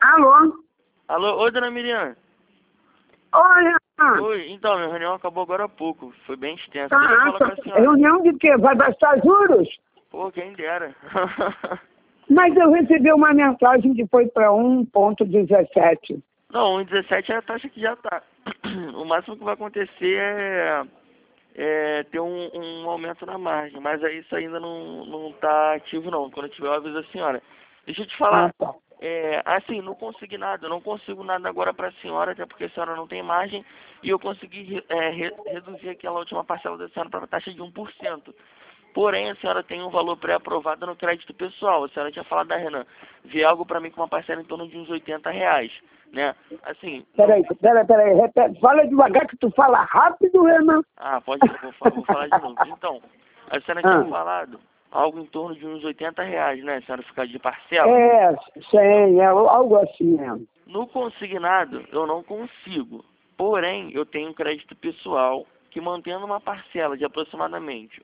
Alô? Alô, oi, dona Miriam. Oi, Renan. Oi, então, minha reunião acabou agora há pouco. Foi bem extensa. Deixa eu falar com a senhora. Reunião de quê? Vai gastar juros? Pô, quem dera. Mas eu recebi uma mensagem que foi para 1,17. Não, 1,17 é a taxa que já tá. O máximo que vai acontecer é ter um aumento na margem. Mas aí isso ainda não tá ativo, não. Quando tiver, eu aviso a senhora. Deixa eu te falar. Tá. Assim, não consegui nada. Eu não consigo nada agora para a senhora, até porque a senhora não tem margem. E eu consegui reduzir aquela última parcela da senhora para a taxa de 1%. Porém, a senhora tem um valor pré-aprovado no crédito pessoal. A senhora tinha falado da Renan. Vi algo para mim com uma parcela em torno de uns R$80, né? Assim... Peraí. Repete. Fala devagar que tu fala rápido, Renan. Ah, pode ir. Vou falar de novo. Então, a senhora tinha falado algo em torno de uns R$80, né? A senhora ficar de parcela. Sim, algo assim mesmo. No consignado, eu não consigo. Porém, eu tenho um crédito pessoal que, mantendo uma parcela de aproximadamente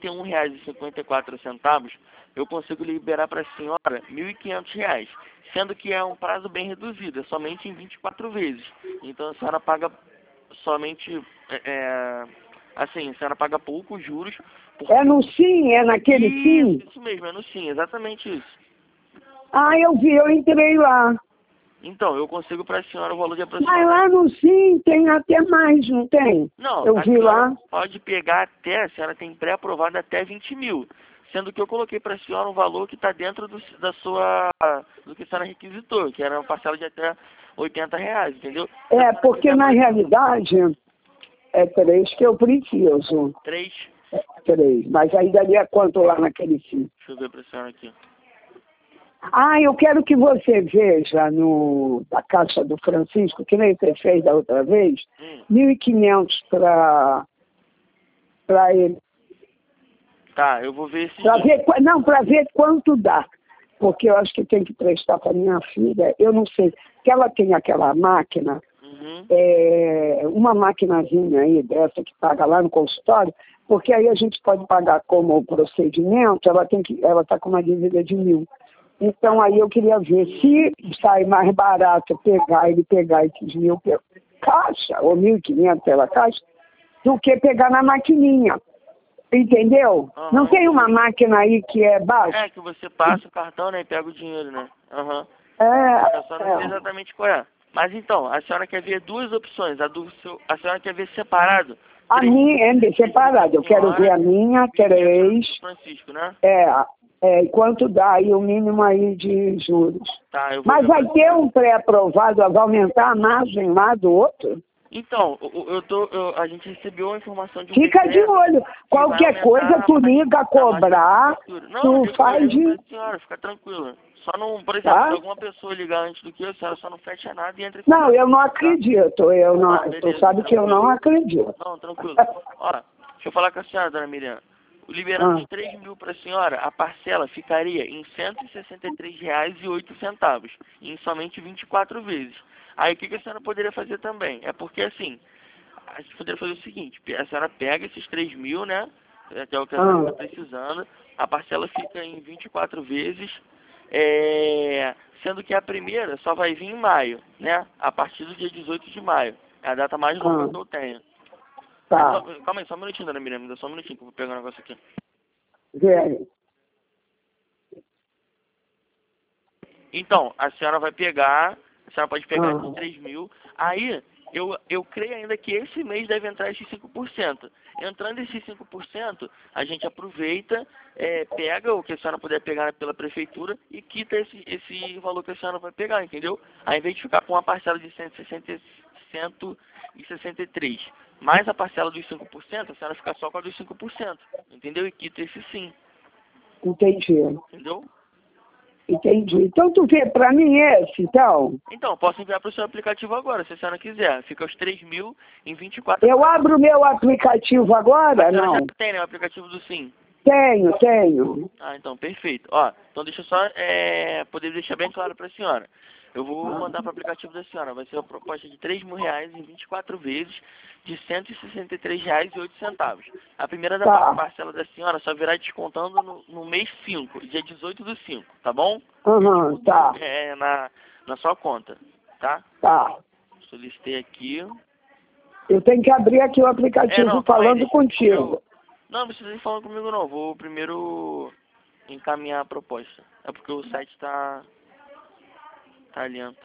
R$81,54, eu consigo liberar para a senhora R$1.500, sendo que é um prazo bem reduzido, é somente em 24 vezes. Então a senhora paga somente, assim, a senhora paga poucos juros. É no SIM? É naquele SIM? Isso mesmo, é no SIM, exatamente isso. Ah, eu vi, eu entrei lá. Então, eu consigo para a senhora o valor de Mas aproximadamente... lá no SIM tem até mais, não tem? Não, Eu a vi senhora lá. pode pegar até, a senhora tem pré-aprovado até 20 mil. Sendo que eu coloquei para a senhora um valor que está dentro do que a senhora requisitou, que era uma parcela de até R$80, entendeu? Porque na realidade é 3 que eu preciso. 3. 3. Mas aí daria quanto lá naquele SIM? Deixa eu ver para a senhora aqui. Ah, eu quero que você veja da Caixa do Francisco, que nem você fez da outra vez, 1.500 para ele. Tá, eu vou ver esse... Para ver quanto dá. Porque eu acho que tem que prestar para minha filha. Eu não sei. Que ela tem aquela máquina, uma maquinazinha aí dessa que paga lá no consultório, porque aí a gente pode pagar como procedimento, ela está com uma dívida de 1.000. Então aí eu queria ver se sai mais barato pegar esses 1.000 pela caixa, ou 1.500 pela caixa, do que pegar na maquininha. Entendeu? Não tem uma máquina aí que é baixa? Que você passa o cartão, né, e pega o dinheiro, né? Eu só não sei exatamente qual é. Mas então, a senhora quer ver duas opções. A senhora quer ver separado? A minha é separada. Eu quero ver a minha, 3. Francisco, né? E quanto dá aí o mínimo aí de juros. Tá, eu vou Mas vai ter um pré-aprovado, vai aumentar a margem lá do outro? Então, a gente recebeu a informação de um Fica de olho. Qualquer coisa, tu liga a cobrar, tu faz de... Senhora, fica tranquila. Só não, por exemplo, se alguma pessoa ligar antes do que eu, a senhora só não fecha nada e entra em contato. Não, eu não acredito. Tu sabe que eu não acredito. Não, tranquilo. Ó, deixa eu falar com a senhora, dona Miriam. Liberando os 3 mil para a senhora, a parcela ficaria em R$163,08, em somente 24 vezes. Aí o que a senhora poderia fazer também? É porque assim, a gente poderia fazer o seguinte, a senhora pega esses 3 mil, né? Que é o que a senhora está precisando, a parcela fica em 24 vezes, sendo que a primeira só vai vir em maio, né? A partir do dia 18 de maio. É a data mais longa que eu tenho. Tá. Calma aí, só um minutinho, dona Miriam, me dá só um minutinho que eu vou pegar um negócio aqui. Vê aí. Então, a senhora vai pegar, a senhora pode pegar esses 3 mil, aí eu creio ainda que esse mês deve entrar esses 5%. Entrando esses 5%, a gente aproveita, pega o que a senhora puder pegar pela prefeitura e quita esse valor que a senhora vai pegar, entendeu? Ao invés de ficar com uma parcela de 163, mais a parcela dos 5%, a senhora fica só com a dos 5%, entendeu? E quita esse sim. Entendi. Entendeu? Entendi. Então tu vê pra mim esse, então? Então, posso enviar para o seu aplicativo agora, se a senhora quiser. Fica os 3 mil em 24 Eu abro o meu aplicativo agora? Não. Já tem, né, o aplicativo do Sim? Tenho. Ah, então, perfeito. Ó, então deixa eu só poder deixar bem claro para a senhora. Eu vou mandar para o aplicativo da senhora. Vai ser uma proposta de R$3.000 em 24 vezes de R$163,08. A primeira parcela da senhora só virá descontando no mês 5, dia 18/5, tá bom? Tá. na sua conta, tá? Tá. Solicitei aqui. Eu tenho que abrir aqui o aplicativo falando contigo. Não precisa ir falando comigo não. Vou primeiro encaminhar a proposta. É porque o site tá lento.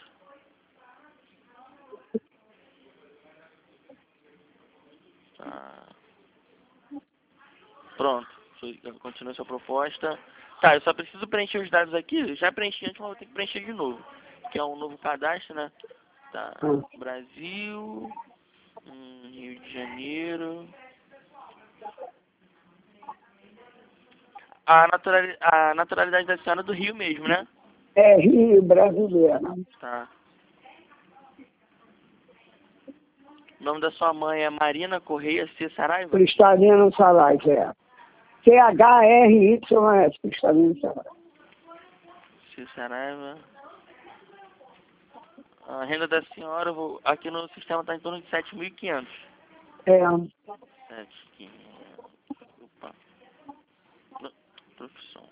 Tá. Pronto. Continua sua proposta. Tá, eu só preciso preencher os dados aqui. Eu já preenchi antes, mas vou ter que preencher de novo. Que é um novo cadastro, né? Tá. Brasil. Rio de Janeiro. A naturalidade da senhora é do Rio mesmo, né? É Rio brasileira. Tá. O nome da sua mãe é Marina Correia C. Saraiva? Cristalino Saraiva, é. CHRYS, Cristalino Saraiva. C. Saraiva. A renda da senhora, aqui no sistema está em torno de 7.500. É. 7.500. Opa. Profissão.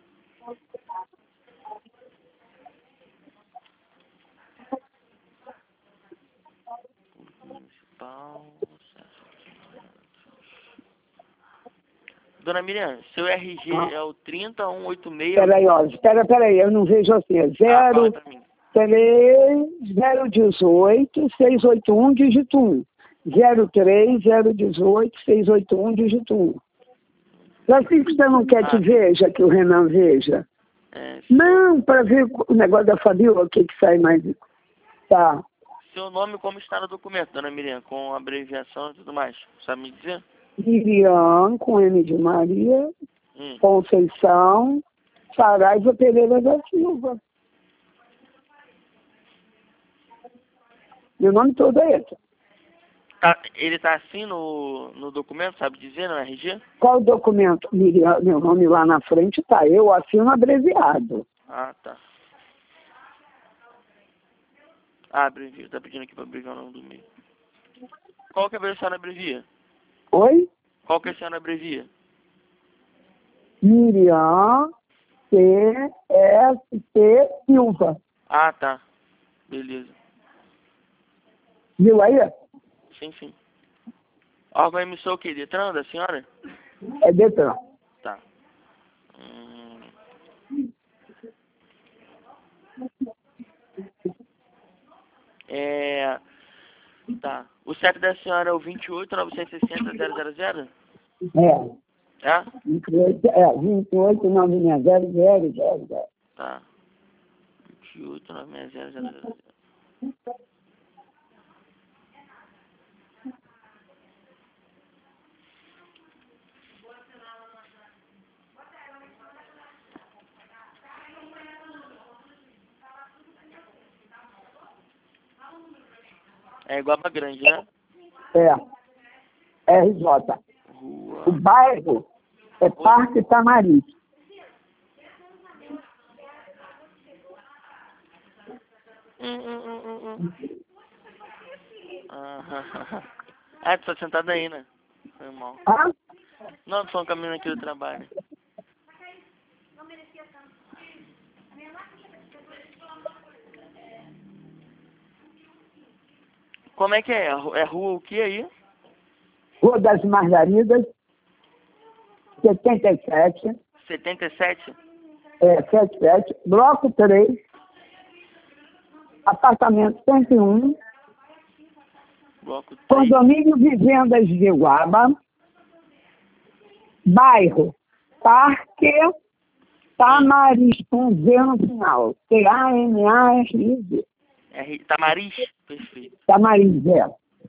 Municipal. 7.500. Dona Miriam, seu RG é o 30186. Peraí, ó. Peraí, eu não vejo assim. É 018 681, dígito 1. 03 018 681, dígito 1. Assim que você não quer que veja, que o Renan veja? Não, para ver o negócio da Fabiola, o que sai mais. Tá. Seu nome como está no documento, Dona Miriam, com abreviação e tudo mais, sabe me dizer? Miriam, com M de Maria, Conceição, Saraiva Pereira da Silva. Meu nome todo é esse. Ele tá assim no documento, sabe dizer, no RG? Qual documento? Miriam, meu nome lá na frente tá. Eu assino abreviado. Ah, tá. Ah, abrevia. Tá pedindo aqui pra abreviar o nome do meio. Qual que a senhora abrevia? Oi? Qual que a senhora abrevia? Miriam C.S.T. Silva. Ah, tá. Beleza. Viu aí? Sim, sim. Órgão emissor o quê? Detran da senhora? É Detran. Tá. Tá. O CEP da senhora é o 28.960.000? É. É? 28.960.000. Tá. 28.960.000. É Iguaba Grande, né? É. RJ. Rua. O bairro é Parque Tamariz. Ah, tu tá sentada aí, né? Foi mal. Ah? Não, tô só caminhando aqui do trabalho. Como é que é? É rua o que aí? Rua das Margaridas, 77. 77? 77, bloco 3, apartamento 101, Bloco 3. condomínio Vivendas de Iguaba, bairro Parque Tamariz, com Z no final, Tamariz. Tamariz? Perfeito. Tamariz, é.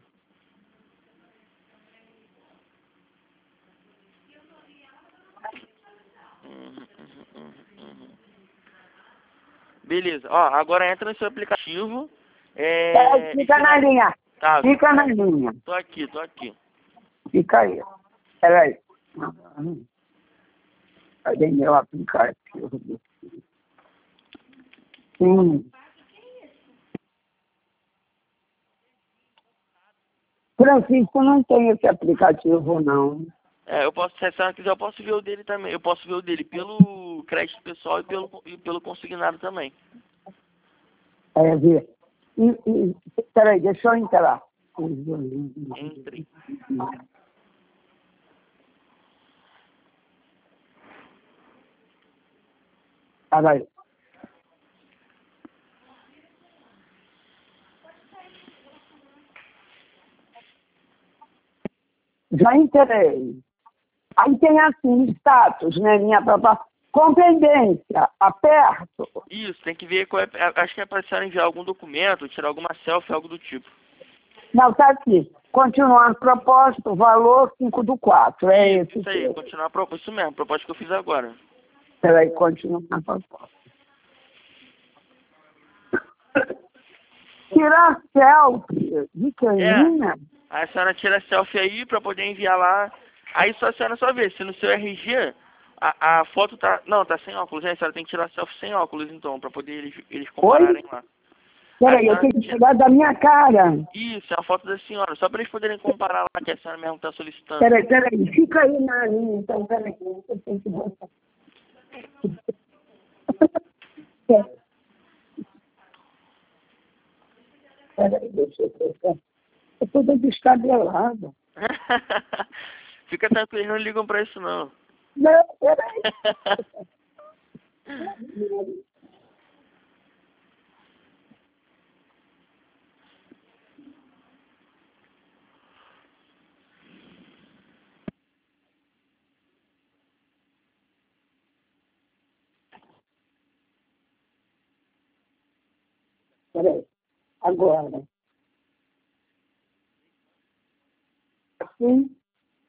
Beleza. Ó, agora entra no seu aplicativo. Fica na linha. Tá, Fica na linha. Tô aqui. Fica aí. Peraí. Cadê meu aplicativo? Sim. Francisco, não tem esse aplicativo, não. Eu posso, se a senhora quiser, eu posso ver o dele também. Eu posso ver o dele pelo crédito pessoal e pelo consignado também. Vê. Peraí, deixa eu entrar. Entre. Peraí. Já entrei. Aí tem assim, status, né? Minha própria competência. Aperto. Isso, tem que ver qual é. Acho que é para a senhora enviar algum documento, tirar alguma selfie, algo do tipo. Não, tá aqui. Continuar proposto, valor 5/4. É esse. Isso aí, continuar a proposta. Isso mesmo, a proposta que eu fiz agora. Peraí, continuar a proposta. Tirar selfie de canina? Aí a senhora tira a selfie aí para poder enviar lá. Aí só a senhora só vê. Se no seu RG a foto tá. Não, tá sem óculos, né? A senhora tem que tirar a selfie sem óculos, então, para poder eles compararem lá. Peraí, eu tenho que tirar da minha cara. Isso, é a foto da senhora, só para eles poderem comparar lá que a senhora mesmo está solicitando. Peraí, fica aí na linha, então, peraí, eu tenho que botar. Peraí, deixa eu ver. Eu tô dando descabelado. Fica tranquilo, não ligam para isso não. Não, peraí. Peraí, agora. Assim.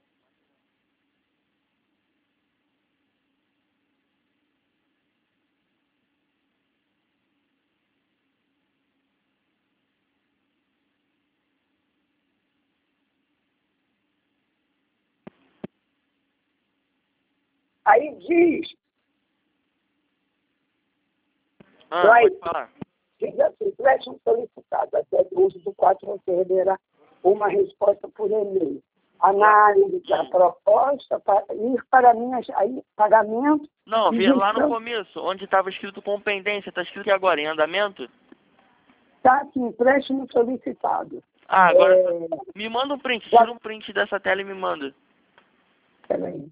Aí diz, Pode falar. diz assim, preste solicitado até o uso do 4 você receberá uma resposta por e-mail. Análise da proposta, ir para minhas, aí, pagamento. Não, vê lá no começo, onde estava escrito com pendência, está escrito aqui agora, em andamento? Tá aqui, empréstimo solicitado. Agora, me manda um print, tira um print dessa tela e me manda. Peraí.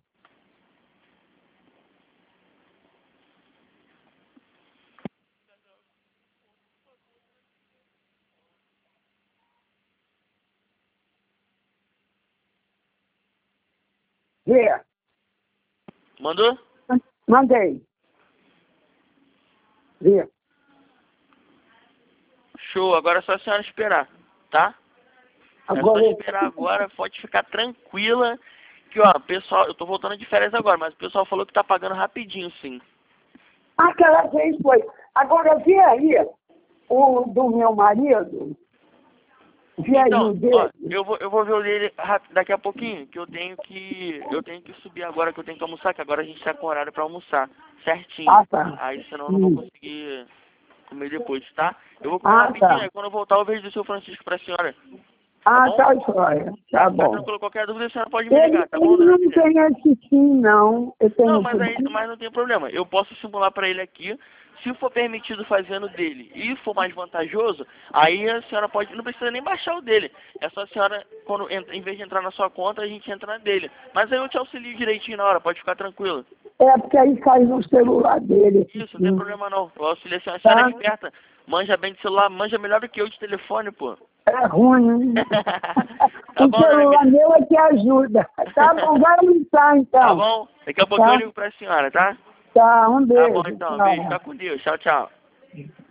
Vê. Mandou? Mandei. Vê. Show, agora é só a senhora esperar, tá? Agora, É só esperar agora, pode ficar tranquila. Que, ó, pessoal, eu tô voltando de férias agora, mas o pessoal falou que tá pagando rapidinho, sim. aquela vez foi. Agora, vê aí o do meu marido. Vê aí Então, o dele. ó, eu vou ver o dele daqui a pouquinho, que eu tenho que subir agora, que eu tenho que almoçar, que agora a gente tá com horário pra almoçar, certinho. Tá. Aí senão eu não vou conseguir comer depois, tá? Eu vou comer rapidinho, Tá. aí quando eu voltar eu vejo do seu Francisco pra senhora. Tá, joia. Tá bom. Tranquilo, qualquer dúvida a senhora pode me ligar, tá bom, Ele dona não Fidel? tem esse sim, não. Eu tenho Não, mas não tem problema. Eu posso simular para ele aqui. Se for permitido fazendo dele e for mais vantajoso, aí a senhora pode, não precisa nem baixar o dele. É só a senhora, quando em vez de entrar na sua conta, a gente entra na dele. Mas aí eu te auxilio direitinho na hora, pode ficar tranquilo. Porque aí cai no celular dele. Isso, não tem problema não. Eu auxilio a senhora é esperta. Manja bem de celular, manja melhor do que eu de telefone, pô. É ruim, né? Tá o bom, celular meu é que ajuda. Tá bom, vai almoçar então. Tá bom? Daqui a pouco eu ligo pra senhora, tá? Tá, um beijo. Tá bom então, beijo. Fica com Deus. Tchau, tchau.